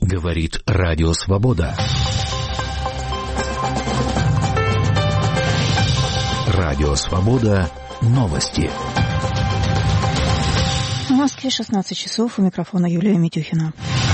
Говорит Радио Свобода. Радио Свобода. Новости. В Москве 16 часов. У микрофона Юлия Митюхина.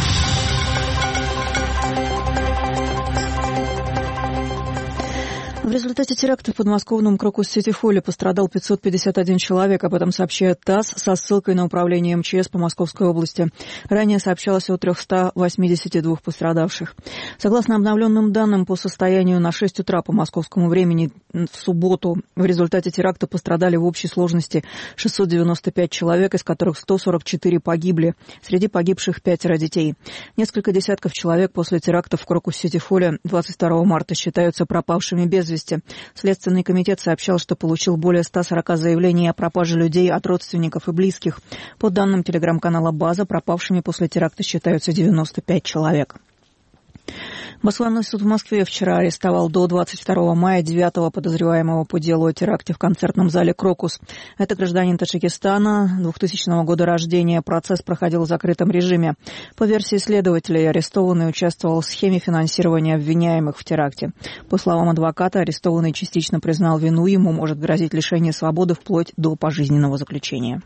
В результате теракта в подмосковном Крокус-Сити-Холле пострадал 551 человек. Об этом сообщает ТАСС со ссылкой на управление МЧС по Московской области. Ранее сообщалось о 382 пострадавших. Согласно обновленным данным, по состоянию на 6 утра по московскому времени в субботу в результате теракта пострадали в общей сложности 695 человек, из которых 144 погибли. Среди погибших 5 детей. Несколько десятков человек после теракта в Крокус-Сити-Холле 22 марта считаются пропавшими без вести. Следственный комитет сообщал, что получил более 140 заявлений о пропаже людей от родственников и близких. По данным телеграм-канала «База», пропавшими после теракта считаются 95 человек. Басланный суд в Москве вчера арестовал до 22 мая 9-го подозреваемого по делу о теракте в концертном зале «Крокус». Это гражданин Таджикистана, 2000 года рождения. Процесс проходил в закрытом режиме. По версии следователей, арестованный участвовал в схеме финансирования обвиняемых в теракте. По словам адвоката, арестованный частично признал вину, ему может грозить лишение свободы вплоть до пожизненного заключения.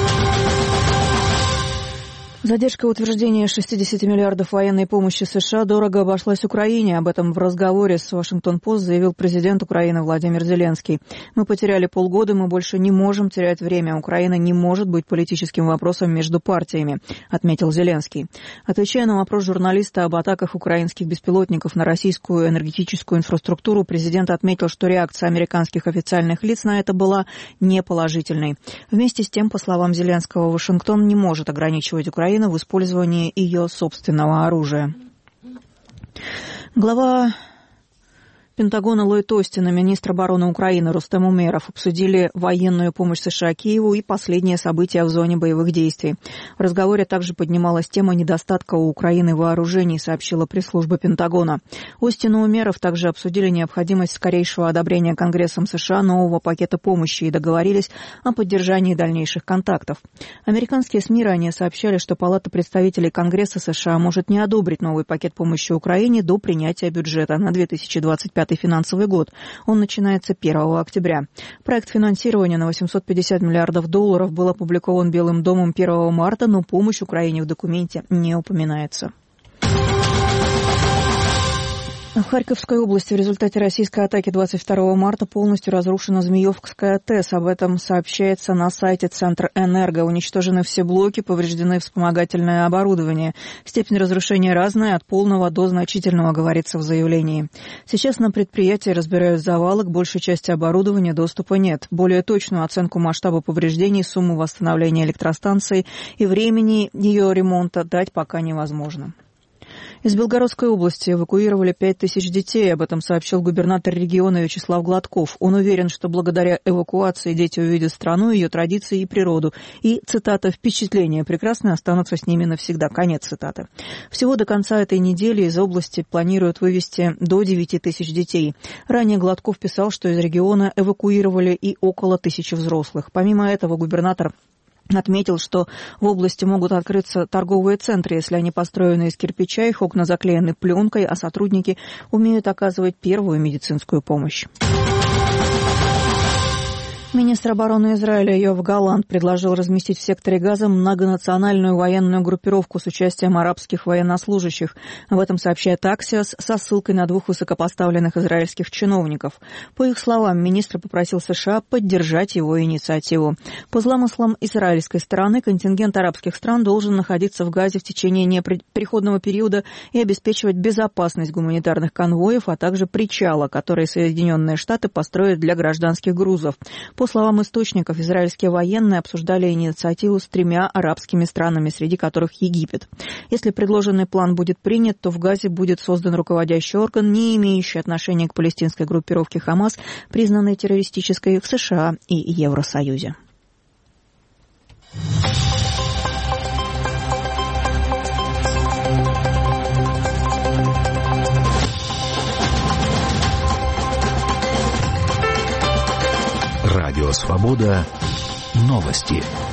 Задержка утверждения 60 миллиардов военной помощи США дорого обошлась Украине. Об этом в разговоре с Вашингтон-Пост заявил президент Украины Владимир Зеленский. «Мы потеряли полгода, мы больше не можем терять время. Украина не может быть политическим вопросом между партиями», отметил Зеленский. Отвечая на вопрос журналиста об атаках украинских беспилотников на российскую энергетическую инфраструктуру, президент отметил, что реакция американских официальных лиц на это была неположительной. Вместе с тем, по словам Зеленского, Вашингтон не может ограничивать Украину в использовании ее собственного оружия. Глава Пентагона Ллойд Остин и министр обороны Украины Рустем Умеров обсудили военную помощь США Киеву и последние события в зоне боевых действий. В разговоре также поднималась тема недостатка у Украины вооружений, сообщила пресс-служба Пентагона. Остин и Умеров также обсудили необходимость скорейшего одобрения Конгрессом США нового пакета помощи и договорились о поддержании дальнейших контактов. Американские СМИ ранее сообщали, что Палата представителей Конгресса США может не одобрить новый пакет помощи Украине до принятия бюджета на 2025 финансовый год. Он начинается 1 октября. Проект финансирования на $850 миллиардов был опубликован Белым домом 1 марта, но помощь Украине в документе не упоминается. В Харьковской области в результате российской атаки 22 марта полностью разрушена Змеевская ТЭС. Об этом сообщается на сайте Центрэнерго. Уничтожены все блоки, повреждены вспомогательное оборудование. Степень разрушения разная, от полного до значительного, говорится в заявлении. Сейчас на предприятии разбирают завалы, к большей части оборудования доступа нет. Более точную оценку масштаба повреждений, сумму восстановления электростанции и времени ее ремонта дать пока невозможно. Из Белгородской области эвакуировали 5000 детей. Об этом сообщил губернатор региона Вячеслав Гладков. Он уверен, что благодаря эвакуации дети увидят страну, ее традиции и природу. И, цитата, «впечатления прекрасные останутся с ними навсегда». Конец цитаты. Всего до конца этой недели из области планируют вывести до 9000 детей. Ранее Гладков писал, что из региона эвакуировали и около 1000 взрослых. Помимо этого, губернатор отметил, что в области могут открыться торговые центры, если они построены из кирпича, их окна заклеены пленкой, а сотрудники умеют оказывать первую медицинскую помощь. Министр обороны Израиля Йоав Галлант предложил разместить в секторе Газа многонациональную военную группировку с участием арабских военнослужащих. Об этом сообщает Axios со ссылкой на 2 высокопоставленных израильских чиновников. По их словам, министр попросил США поддержать его инициативу. По замыслам израильской стороны, контингент арабских стран должен находиться в Газе в течение переходного периода и обеспечивать безопасность гуманитарных конвоев, а также причала, который Соединенные Штаты построят для гражданских грузов. По словам источников, израильские военные обсуждали инициативу с 3 арабскими странами, среди которых Египет. Если предложенный план будет принят, то в Газе будет создан руководящий орган, не имеющий отношения к палестинской группировке Хамас, признанной террористической в США и Евросоюзе. Радио Свобода. Новости.